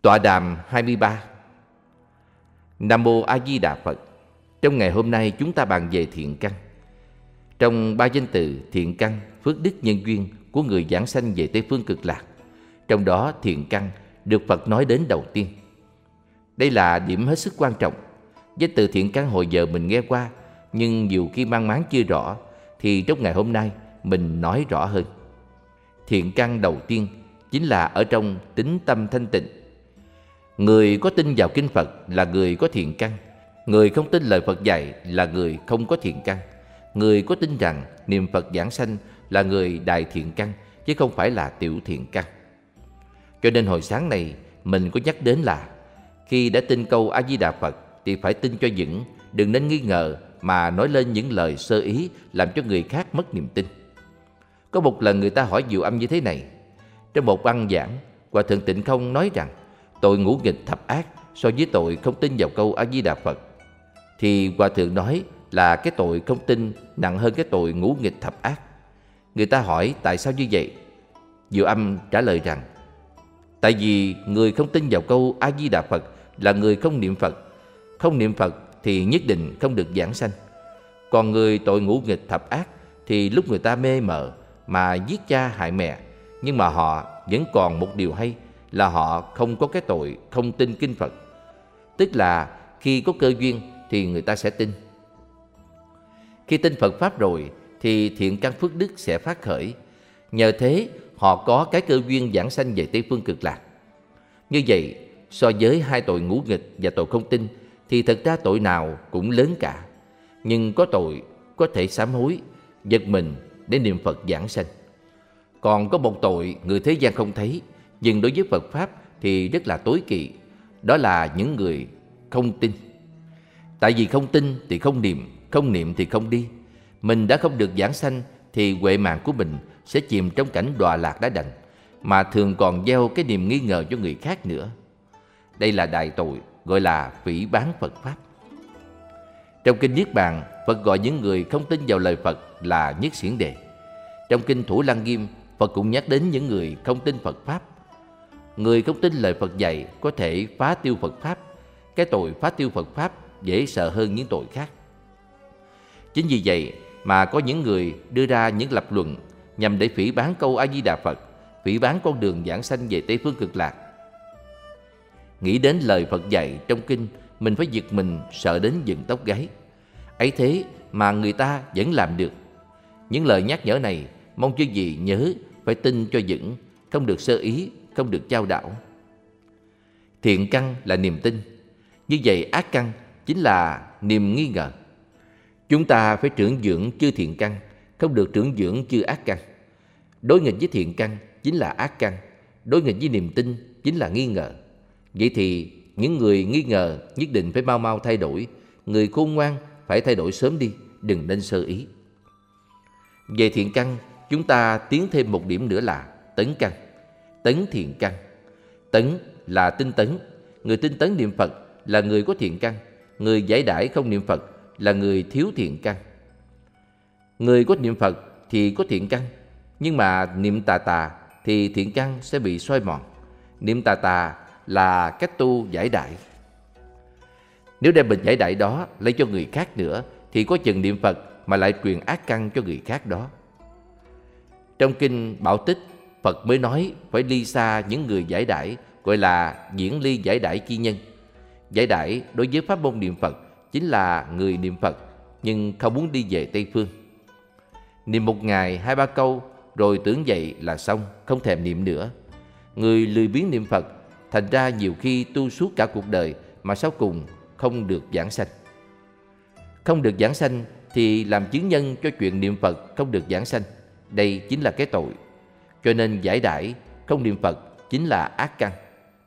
Tọa đàm 23. Nam Mô A Di Đà Phật. Trong ngày hôm nay chúng ta bàn về thiện căn. Trong ba danh từ thiện căn, phước đức, nhân duyên của người giảng sanh về Tây Phương Cực Lạc, trong đó thiện căn được Phật nói đến đầu tiên. Đây là điểm hết sức quan trọng. Danh từ thiện căn hồi giờ mình nghe qua, nhưng nhiều khi mang máng chưa rõ, thì trong ngày hôm nay mình nói rõ hơn. Thiện căn đầu tiên chính là ở trong tính tâm thanh tịnh. Người có tin vào kinh Phật là người có thiện căn. Người không tin lời Phật dạy là người không có thiện căn. Người có tin rằng niệm Phật giảng sanh là người đại thiện căn, chứ không phải là tiểu thiện căn. Cho nên hồi sáng này mình có nhắc đến là khi đã tin câu A Di Đà Phật thì phải tin cho vững, đừng nên nghi ngờ mà nói lên những lời sơ ý làm cho người khác mất niềm tin. Có một lần người ta hỏi Diệu Âm như thế này. Trong một băng giảng, Hòa Thượng Tịnh Không nói rằng tội ngũ nghịch thập ác so với tội không tin vào câu A Di Đà Phật, thì Hòa Thượng nói là cái tội không tin nặng hơn cái tội ngũ nghịch thập ác. Người ta hỏi tại sao như vậy? Diệu Âm trả lời rằng tại vì người không tin vào câu A Di Đà Phật là người không niệm Phật. Không niệm Phật thì nhất định không được giảng sanh. Còn người tội ngũ nghịch thập ác thì lúc người ta mê mờ mà giết cha hại mẹ, nhưng mà họ vẫn còn một điều hay là họ không có cái tội không tin kinh Phật. Tức là khi có cơ duyên thì người ta sẽ tin. Khi tin Phật Pháp rồi thì thiện căn phước đức sẽ phát khởi. Nhờ thế họ có cái cơ duyên giảng sanh về Tây Phương Cực Lạc. Như vậy, so với hai tội ngũ nghịch và tội không tin thì thật ra tội nào cũng lớn cả. Nhưng có tội có thể sám hối, giật mình để niệm Phật giảng sanh. Còn có một tội người thế gian không thấy, nhưng đối với Phật Pháp thì rất là tối kỵ. Đó là những người không tin. Tại vì không tin thì không niệm thì không đi. Mình đã không được giảng sanh thì huệ mạng của mình sẽ chìm trong cảnh đọa lạc đã đành, mà thường còn gieo cái niềm nghi ngờ cho người khác nữa. Đây là đại tội, gọi là phỉ báng Phật Pháp. Trong kinh Niết Bàn, Phật gọi những người không tin vào lời Phật là nhất xiển đề. Trong kinh Thủ Lăng Nghiêm, Phật cũng nhắc đến những người không tin Phật Pháp. Người không tin lời Phật dạy có thể phá tiêu Phật Pháp. Cái tội phá tiêu Phật Pháp dễ sợ hơn những tội khác. Chính vì vậy mà có những người đưa ra những lập luận nhằm để phỉ báng câu A Di Đà Phật, phỉ báng con đường giảng sanh về Tây Phương Cực Lạc. Nghĩ đến lời Phật dạy trong kinh, mình phải giật mình sợ đến dựng tóc gáy. Ấy thế mà người ta vẫn làm được. Những lời nhắc nhở này mong chư vị nhớ phải tin cho vững, không được sơ ý, không được chao đảo. Thiện căn là niềm tin. Như vậy ác căn chính là niềm nghi ngờ. Chúng ta phải trưởng dưỡng chư thiện căn, không được trưởng dưỡng chư ác căn. Đối nghịch với thiện căn chính là ác căn, đối nghịch với niềm tin chính là nghi ngờ. Vậy thì những người nghi ngờ nhất định phải mau mau thay đổi. Người khôn ngoan phải thay đổi sớm đi, đừng nên sơ ý. Về thiện căn, chúng ta tiến thêm một điểm nữa là tấn căn, tấn thiện căn. Tấn là tinh tấn. Người tinh tấn niệm Phật là người có thiện căn. Người giải đãi không niệm Phật là người thiếu thiện căn. Người có niệm Phật thì có thiện căn, nhưng mà niệm tà tà thì thiện căn sẽ bị xói mòn. Niệm tà tà là cách tu giải đãi. Nếu đem bình giải đãi đó lấy cho người khác nữa thì có chừng niệm Phật mà lại truyền ác căn cho người khác đó. Trong kinh Bảo Tích, Phật mới nói phải ly xa những người giải đãi, gọi là diễn ly giải đãi chi nhân. Giải đãi đối với pháp môn niệm Phật chính là người niệm Phật nhưng không muốn đi về Tây Phương. Niệm một ngày 2-3 câu rồi tưởng vậy là xong, không thèm niệm nữa. Người lười biếng niệm Phật, thành ra nhiều khi tu suốt cả cuộc đời mà sau cùng không được giảng sanh. Không được giảng sanh thì làm chứng nhân cho chuyện niệm Phật không được giảng sanh. Đây chính là cái tội. Cho nên giải đãi không niệm Phật chính là ác căn.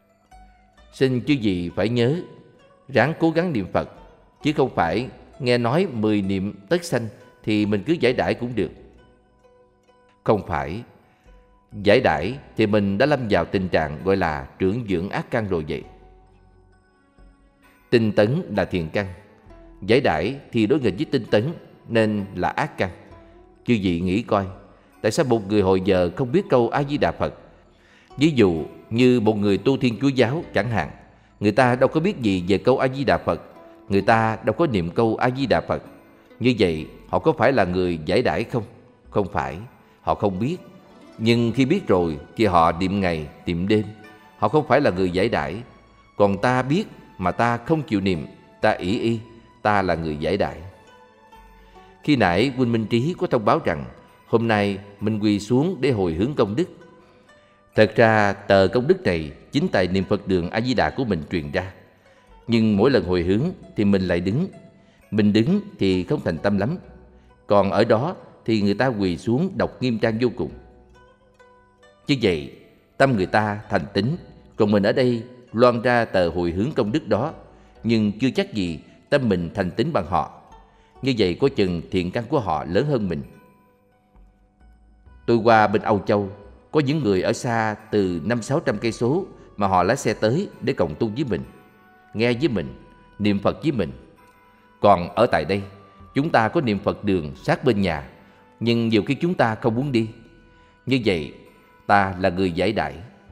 Xin chư vị phải nhớ, ráng cố gắng niệm Phật, chứ không phải nghe nói 10 niệm tất sanh thì mình cứ giải đãi cũng được. Không phải. Giải đãi thì mình đã lâm vào tình trạng gọi là trưởng dưỡng ác căn rồi vậy. Tinh tấn là thiện căn. Giải đãi thì đối nghịch với tinh tấn nên là ác căn. Chư vị nghĩ coi, tại sao một người hồi giờ không biết câu A Di Đà Phật Ví dụ như một người tu Thiên Chúa giáo chẳng hạn, người ta đâu có biết gì về câu A-di-đà Phật, người ta đâu có niệm câu A-di-đà Phật. Như vậy họ có phải là người giải đãi không? Không phải, họ không biết. Nhưng khi biết rồi thì họ niệm ngày, niệm đêm. Họ không phải là người giải đãi. Còn ta biết mà ta không chịu niệm, ta ỷ y, ta là người giải đãi. Khi nãy huynh Minh Trí có thông báo rằng hôm nay mình quỳ xuống để hồi hướng công đức. Thật ra tờ công đức này chính tại niệm Phật đường A-di-đà của mình truyền ra. Nhưng mỗi lần hồi hướng thì mình lại đứng. Mình đứng thì không thành tâm lắm. Còn ở đó thì người ta quỳ xuống đọc nghiêm trang vô cùng. Như vậy tâm người ta thành tín, còn mình ở đây loan ra tờ hồi hướng công đức đó, nhưng chưa chắc gì tâm mình thành tín bằng họ. Như vậy có chừng thiện căn của họ lớn hơn mình. Tôi qua bên Âu Châu, có những người ở xa từ 500-600 cây số mà họ lái xe tới để cộng tu với mình, nghe với mình, niệm Phật với mình. Còn ở tại đây, chúng ta có niệm Phật đường sát bên nhà, nhưng nhiều khi chúng ta không muốn đi. Như vậy, ta là người giải đãi.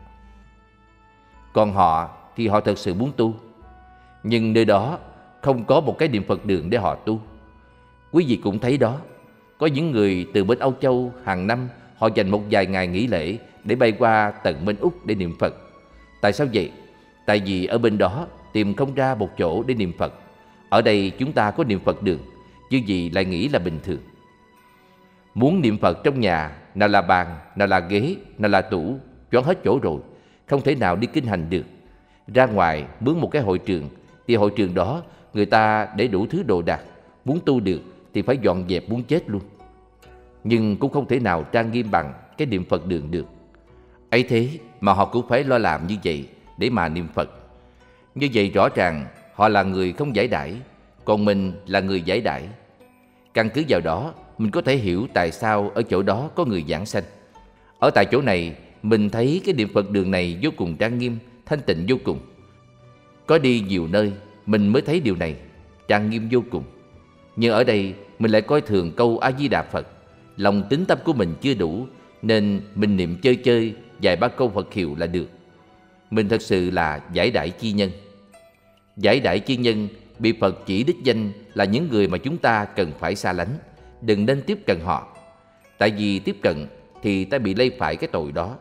Còn họ thì họ thật sự muốn tu, nhưng nơi đó không có một cái niệm Phật đường để họ tu. Quý vị cũng thấy đó, có những người từ bên Âu Châu hàng năm họ dành một vài ngày nghỉ lễ để bay qua tận bên Úc để niệm Phật. Tại sao vậy? Tại vì ở bên đó tìm không ra một chỗ để niệm Phật. Ở đây chúng ta có niệm Phật đường, chứ gì lại nghĩ là bình thường. Muốn niệm Phật trong nhà, nào là bàn, nào là ghế, nào là tủ, choán hết chỗ rồi, không thể nào đi kinh hành được. Ra ngoài mướn một cái hội trường, thì hội trường đó người ta để đủ thứ đồ đạc, muốn tu được thì phải dọn dẹp muốn chết luôn. Nhưng cũng không thể nào trang nghiêm bằng cái niệm Phật đường được. Ấy thế mà họ cũng phải lo làm như vậy để mà niệm Phật. Như vậy rõ ràng họ là người không giải đãi, còn mình là người giải đãi. Căn cứ vào đó, mình có thể hiểu tại sao ở chỗ đó có người giảng sanh. Ở tại chỗ này, mình thấy cái niệm Phật đường này vô cùng trang nghiêm, thanh tịnh vô cùng. Có đi nhiều nơi, mình mới thấy điều này, trang nghiêm vô cùng. Nhưng ở đây, mình lại coi thường câu A-di-đà Phật. Lòng tín tâm của mình chưa đủ, nên mình niệm chơi chơi vài ba câu Phật hiệu là được. Mình thật sự là giải đãi chi nhân. Giải đãi chi nhân bị Phật chỉ đích danh là những người mà chúng ta cần phải xa lánh, đừng nên tiếp cận họ. Tại vì tiếp cận thì ta bị lây phải cái tội đó.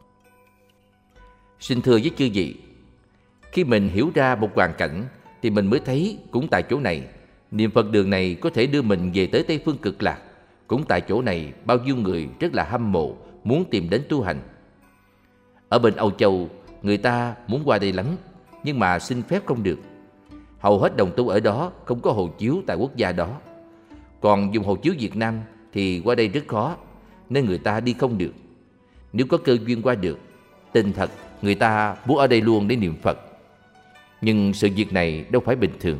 Xin thưa với chư vị, khi mình hiểu ra một hoàn cảnh thì mình mới thấy cũng tại chỗ này, niệm Phật đường này có thể đưa mình về tới Tây Phương Cực Lạc. Cũng tại chỗ này bao nhiêu người rất là hâm mộ, muốn tìm đến tu hành. Ở bên Âu Châu, người ta muốn qua đây lắm, nhưng mà xin phép không được. Hầu hết đồng tu ở đó không có hộ chiếu tại quốc gia đó. Còn dùng hộ chiếu Việt Nam thì qua đây rất khó, nên người ta đi không được. Nếu có cơ duyên qua được, tình thật người ta muốn ở đây luôn để niệm Phật. Nhưng sự việc này đâu phải bình thường.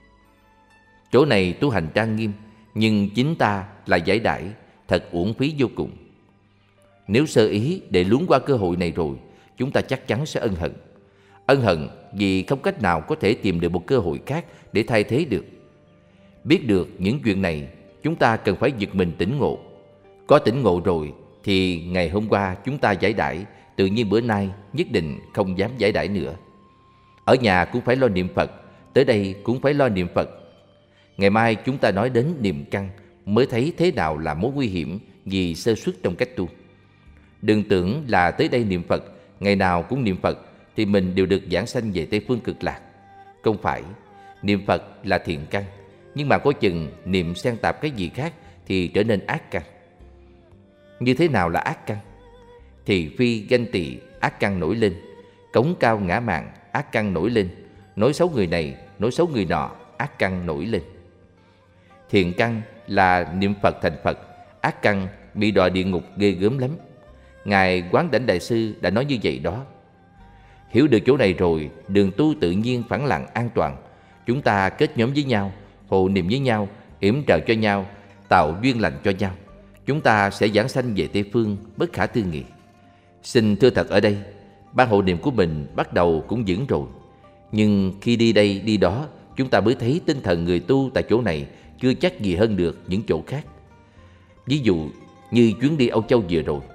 Chỗ này tu hành trang nghiêm, nhưng chính ta là giải đãi, thật uổng phí vô cùng. Nếu sơ ý để luống qua cơ hội này rồi, chúng ta chắc chắn sẽ ân hận. Ân hận vì không cách nào có thể tìm được một cơ hội khác để thay thế được. Biết được những chuyện này, chúng ta cần phải giật mình tỉnh ngộ. Có tỉnh ngộ rồi thì ngày hôm qua chúng ta giải đãi, tự nhiên bữa nay nhất định không dám giải đãi nữa. Ở nhà cũng phải lo niệm Phật, tới đây cũng phải lo niệm Phật. Ngày mai chúng ta nói đến niệm căn mới thấy thế nào là mối nguy hiểm vì sơ suất trong cách tu. Đừng tưởng là tới đây niệm Phật, ngày nào cũng niệm Phật thì mình đều được giảng sanh về Tây Phương Cực Lạc. Không phải, niệm Phật là thiện căn, nhưng mà có chừng niệm xen tạp cái gì khác thì trở nên ác căn. Như thế nào là ác căn? Thì phi ganh tị, ác căn nổi lên. Cống cao ngã mạn, ác căn nổi lên. Nói xấu người này, nói xấu người nọ, ác căn nổi lên. Thiện căn là niệm Phật thành Phật, ác căn bị đọa địa ngục ghê gớm lắm. Ngài Quán Đảnh Đại Sư đã nói như vậy đó. Hiểu được chỗ này rồi, đường tu tự nhiên phẳng lặng an toàn. Chúng ta kết nhóm với nhau, hộ niệm với nhau, yểm trợ cho nhau, tạo duyên lành cho nhau. Chúng ta sẽ giảng sanh về Tây Phương bất khả tư nghị. Xin thưa thật ở đây, ban hộ niệm của mình bắt đầu cũng vững rồi. Nhưng khi đi đây đi đó, chúng ta mới thấy tinh thần người tu tại chỗ này chưa chắc gì hơn được những chỗ khác. Ví dụ như chuyến đi Âu Châu vừa rồi,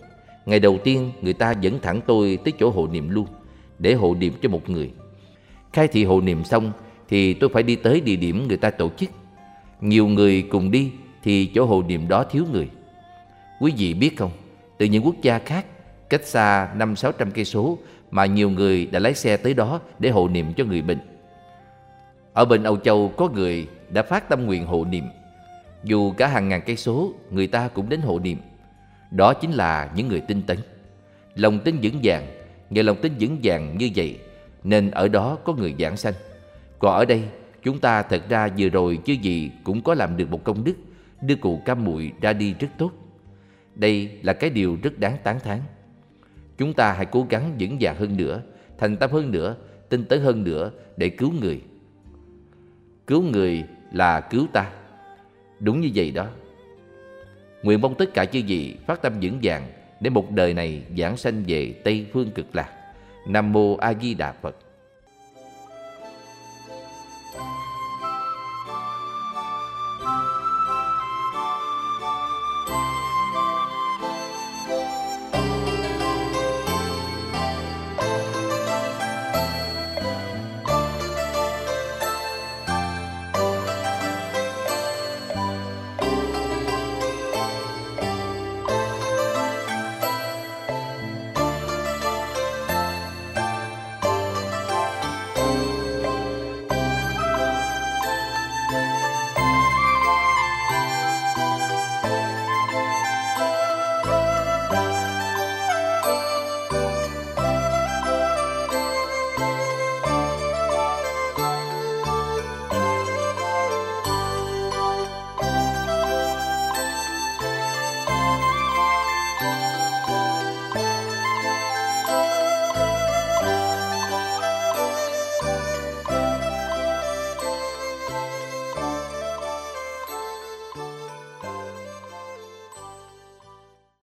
Ngày đầu tiên người ta dẫn thẳng tôi tới chỗ hộ niệm luôn, để hộ niệm cho một người. Khai thị hộ niệm xong thì tôi phải đi tới địa điểm người ta tổ chức. Nhiều người cùng đi thì chỗ hộ niệm đó thiếu người. Quý vị biết không, từ những quốc gia khác, cách xa 500-600 cây số mà nhiều người đã lái xe tới đó để hộ niệm cho người bệnh. Ở bên Âu Châu có người đã phát tâm nguyện hộ niệm. Dù cả hàng ngàn cây số, người ta cũng đến hộ niệm. Đó chính là những người tinh tấn. Lòng tin vững vàng, nhờ lòng tin vững vàng như vậy nên ở đó có người giảng sanh. Còn ở đây, chúng ta thật ra vừa rồi chứ gì cũng có làm được một công đức, đưa cụ Cam Muội ra đi rất tốt. Đây là cái điều rất đáng tán thán. Chúng ta hãy cố gắng vững vàng hơn nữa, thành tâm hơn nữa, tinh tấn hơn nữa để cứu người. Cứu người là cứu ta. Đúng như vậy đó. Nguyện mong tất cả chư vị phát tâm vững vàng để một đời này giảng sanh về Tây Phương Cực Lạc. Nam Mô A Di Đà Phật.